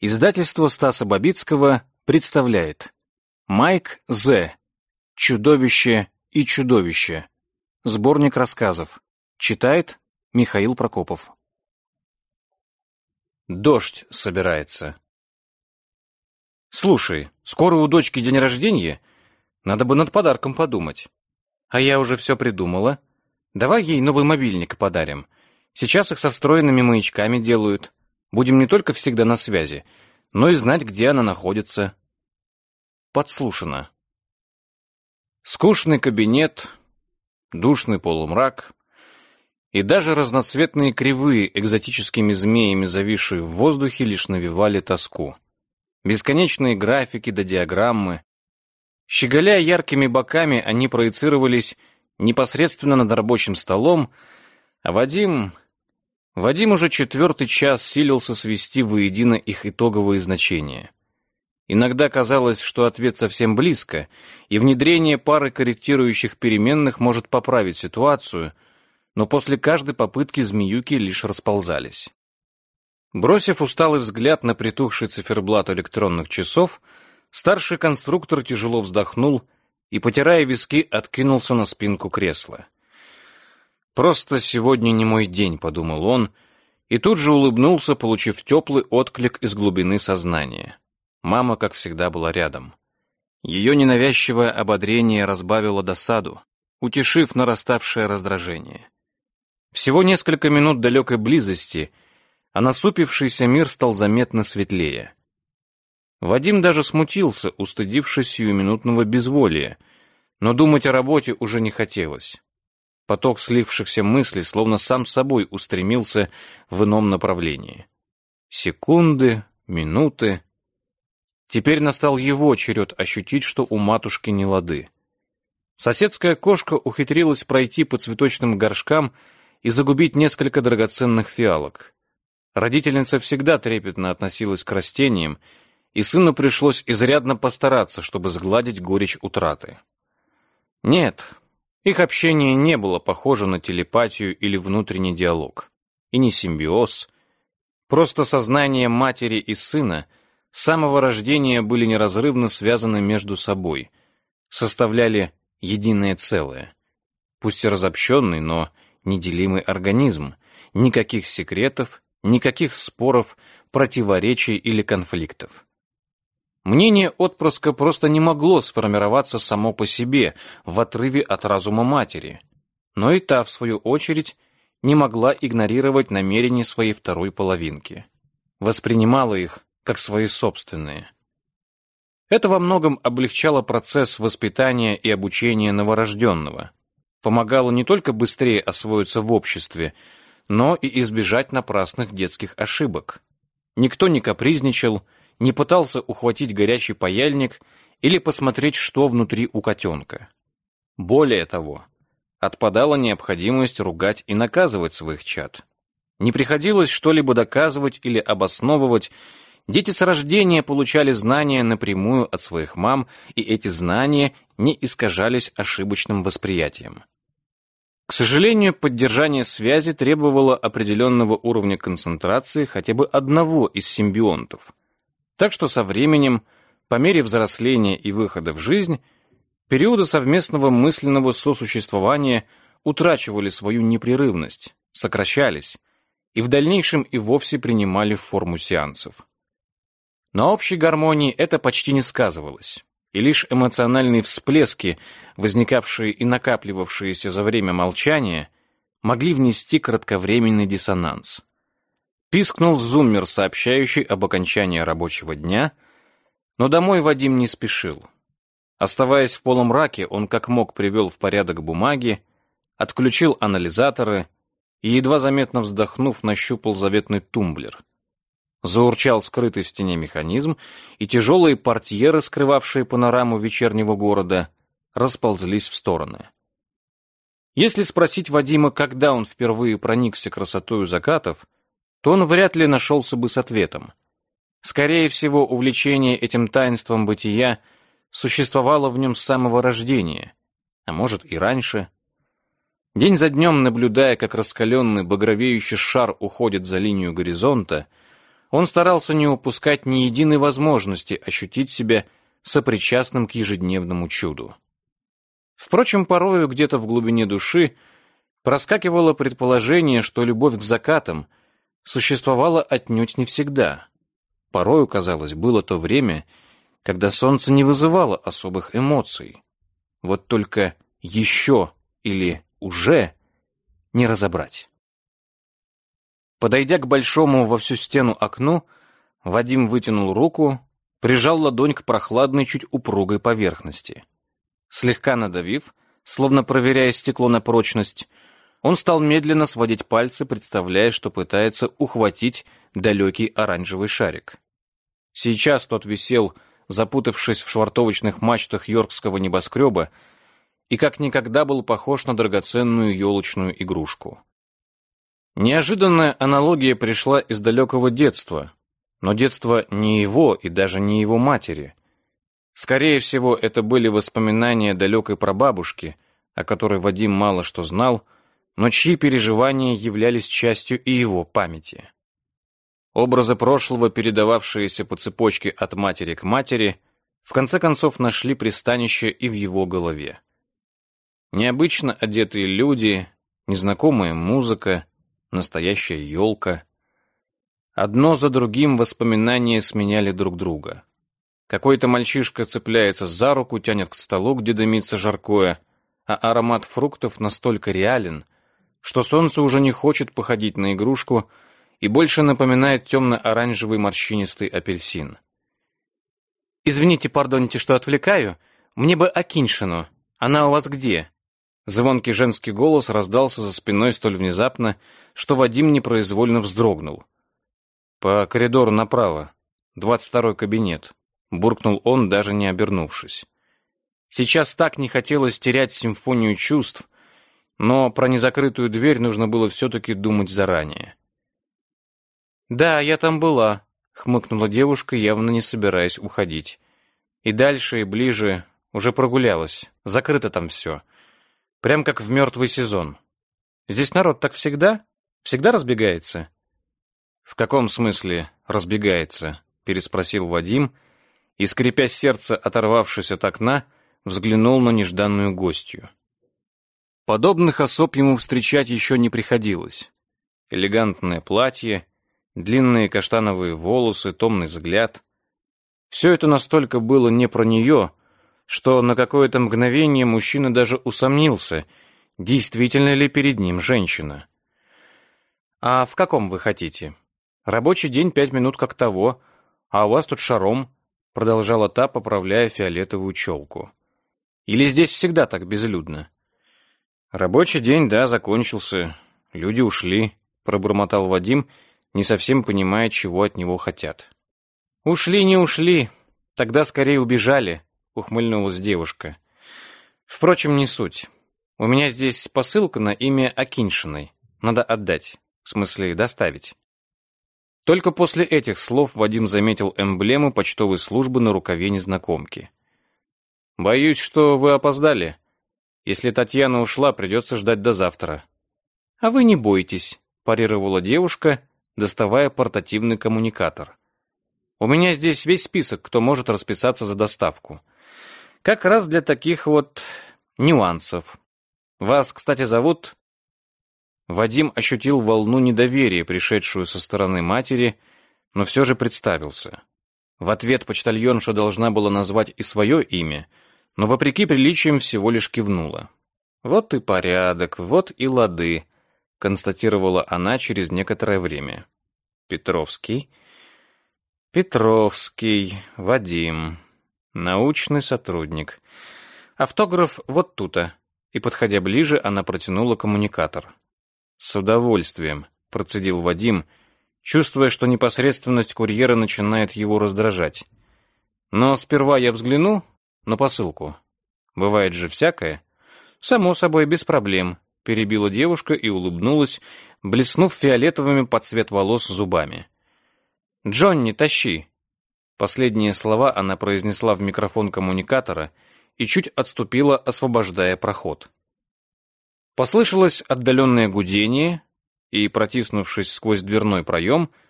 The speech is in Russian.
Издательство Стаса Бабицкого представляет Майк З. «Чудовище и чудовище». Сборник рассказов. Читает Михаил Прокопов. Дождь собирается. Слушай, скоро у дочки день рождения, надо бы над подарком подумать. А я уже все придумала. Давай ей новый мобильник подарим. Сейчас их со встроенными маячками делают. Будем не только всегда на связи, но и знать, где она находится. Подслушано. Скучный кабинет, душный полумрак и даже разноцветные кривые экзотическими змеями, зависшие в воздухе, лишь навевали тоску. Бесконечные графики да диаграммы. Щеголяя яркими боками, они проецировались непосредственно над рабочим столом, а Вадим уже 4-й час силился свести воедино их итоговые значения. Иногда казалось, что ответ совсем близко, и внедрение пары корректирующих переменных может поправить ситуацию, но после каждой попытки змеюки лишь расползались. Бросив усталый взгляд на притухший циферблат электронных часов, старший конструктор тяжело вздохнул и, потирая виски, откинулся на спинку кресла. «Просто сегодня не мой день», — подумал он, и тут же улыбнулся, получив теплый отклик из глубины сознания. Мама, как всегда, была рядом. Ее ненавязчивое ободрение разбавило досаду, утешив нараставшее раздражение. Всего несколько минут далекой близости, а насупившийся мир стал заметно светлее. Вадим даже смутился, устыдившись сиюминутного безволия, но думать о работе уже не хотелось. Поток слившихся мыслей словно сам собой устремился в ином направлении. Секунды, минуты. Теперь настал его черед ощутить, что у матушки нелады. Соседская кошка ухитрилась пройти по цветочным горшкам и загубить несколько драгоценных фиалок. Родительница всегда трепетно относилась к растениям, и сыну пришлось изрядно постараться, чтобы сгладить горечь утраты. Нет, их общение не было похоже на телепатию или внутренний диалог, и не симбиоз. Просто сознание матери и сына с самого рождения были неразрывно связаны между собой, составляли единое целое. Пусть и разобщенный, но неделимый организм, никаких секретов, никаких споров, противоречий или конфликтов. Мнение отпрыска просто не могло сформироваться само по себе в отрыве от разума матери, но и та, в свою очередь, не могла игнорировать намерения своей второй половинки. Воспринимала их как свои собственные. Это во многом облегчало процесс воспитания и обучения новорожденного, помогало не только быстрее освоиться в обществе, но и избежать напрасных детских ошибок. Никто не капризничал, не пытался ухватить горячий паяльник или посмотреть, что внутри у котенка. Более того, отпадала необходимость ругать и наказывать своих чад. Не приходилось что-либо доказывать или обосновывать. Дети с рождения получали знания напрямую от своих мам, и эти знания не искажались ошибочным восприятием. К сожалению, поддержание связи требовало определенного уровня концентрации хотя бы одного из симбионтов. Так что со временем, по мере взросления и выхода в жизнь, периоды совместного мысленного сосуществования утрачивали свою непрерывность, сокращались, и в дальнейшем и вовсе принимали форму сеансов. На общей гармонии это почти не сказывалось, и лишь эмоциональные всплески, возникавшие и накапливавшиеся за время молчания, могли внести кратковременный диссонанс. Пискнул зуммер, сообщающий об окончании рабочего дня, но домой Вадим не спешил. Оставаясь в полумраке, он как мог привел в порядок бумаги, отключил анализаторы и, едва заметно вздохнув, нащупал заветный тумблер. Заурчал скрытый в стене механизм, и тяжелые портьеры, скрывавшие панораму вечернего города, расползлись в стороны. Если спросить Вадима, когда он впервые проникся красотою закатов, то он вряд ли нашелся бы с ответом. Скорее всего, увлечение этим таинством бытия существовало в нем с самого рождения, а может и раньше. День за днем, наблюдая, как раскаленный багровеющий шар уходит за линию горизонта, Он старался не упускать ни единой возможности ощутить себя сопричастным к ежедневному чуду. Впрочем, порою где-то в глубине души проскакивало предположение, что любовь к закатам существовала отнюдь не всегда. Порою, казалось, было то время, когда солнце не вызывало особых эмоций. Вот только еще или уже не разобрать. Подойдя к большому во всю стену окну, Вадим вытянул руку, прижал ладонь к прохладной, чуть упругой поверхности. Слегка надавив, словно проверяя стекло на прочность, он стал медленно сводить пальцы, представляя, что пытается ухватить далекий оранжевый шарик. Сейчас тот висел, запутавшись в швартовочных мачтах йоркского небоскреба, и как никогда был похож на драгоценную елочную игрушку. Неожиданная аналогия пришла из далекого детства, но детство не его и даже не его матери. Скорее всего, это были воспоминания далекой прабабушки, о которой Вадим мало что знал, но чьи переживания являлись частью и его памяти. Образы прошлого, передававшиеся по цепочке от матери к матери, в конце концов нашли пристанище и в его голове. Необычно одетые люди, незнакомая музыка, настоящая елка. Одно за другим воспоминания сменяли друг друга. Какой-то мальчишка цепляется за руку, тянет к столу, где дымится жаркое, а аромат фруктов настолько реален, что солнце уже не хочет походить на игрушку и больше напоминает темно-оранжевый морщинистый апельсин. «Извините, пардоните, что отвлекаю. Мне бы Акиньшину. Она у вас где?» Звонкий женский голос раздался за спиной столь внезапно, что Вадим непроизвольно вздрогнул. «По коридору направо. 22-й кабинет», — буркнул он, даже не обернувшись. Сейчас так не хотелось терять симфонию чувств, но про незакрытую дверь нужно было все-таки думать заранее. «Да, я там была», — хмыкнула девушка, явно не собираясь уходить. «И дальше, и ближе уже прогулялась. Закрыто там все. Прям как в мертвый сезон. Здесь народ так всегда? Всегда разбегается?» «В каком смысле разбегается?» — переспросил Вадим и, скрипя сердце, оторвавшись от окна, взглянул на нежданную гостью. Подобных особ ему встречать еще не приходилось. Элегантное платье, длинные каштановые волосы, томный взгляд. Все это настолько было не про нее, что на какое-то мгновение мужчина даже усомнился, действительно ли перед ним женщина. «А в каком вы хотите? Рабочий день 5 минут как того, а у вас тут шаром», продолжала та, поправляя фиолетовую челку. «Или здесь всегда так безлюдно?» «Рабочий день, да, закончился. Люди ушли», пробормотал Вадим, не совсем понимая, чего от него хотят. «Ушли, не ушли. Тогда скорее убежали», ухмыльнулась девушка. «Впрочем, не суть. У меня здесь посылка на имя Акиньшиной. Надо отдать. В смысле, доставить». Только после этих слов Вадим заметил эмблему почтовой службы на рукаве незнакомки. «Боюсь, что вы опоздали. Если Татьяна ушла, придется ждать до завтра». «А вы не бойтесь», парировала девушка, доставая портативный коммуникатор. «У меня здесь весь список, кто может расписаться за доставку. Как раз для таких вот нюансов. Вас, кстати, зовут...» Вадим ощутил волну недоверия, пришедшую со стороны матери, но все же представился. В ответ почтальонша должна была назвать и свое имя, но, вопреки приличиям, всего лишь кивнула. «Вот и порядок, вот и лады», — констатировала она через некоторое время. «Петровский? Петровский, Вадим, научный сотрудник. Автограф вот тут-то». И, подходя ближе, она протянула коммуникатор. «С удовольствием», — процедил Вадим, чувствуя, что непосредственность курьера начинает его раздражать. «Но сперва я взгляну на посылку. Бывает же всякое». «Само собой, без проблем», — перебила девушка и улыбнулась, блеснув фиолетовыми под цвет волос зубами. «Джонни, тащи!» Последние слова она произнесла в микрофон коммуникатора и чуть отступила, освобождая проход. Послышалось отдаленное гудение, и, протиснувшись сквозь дверной проем,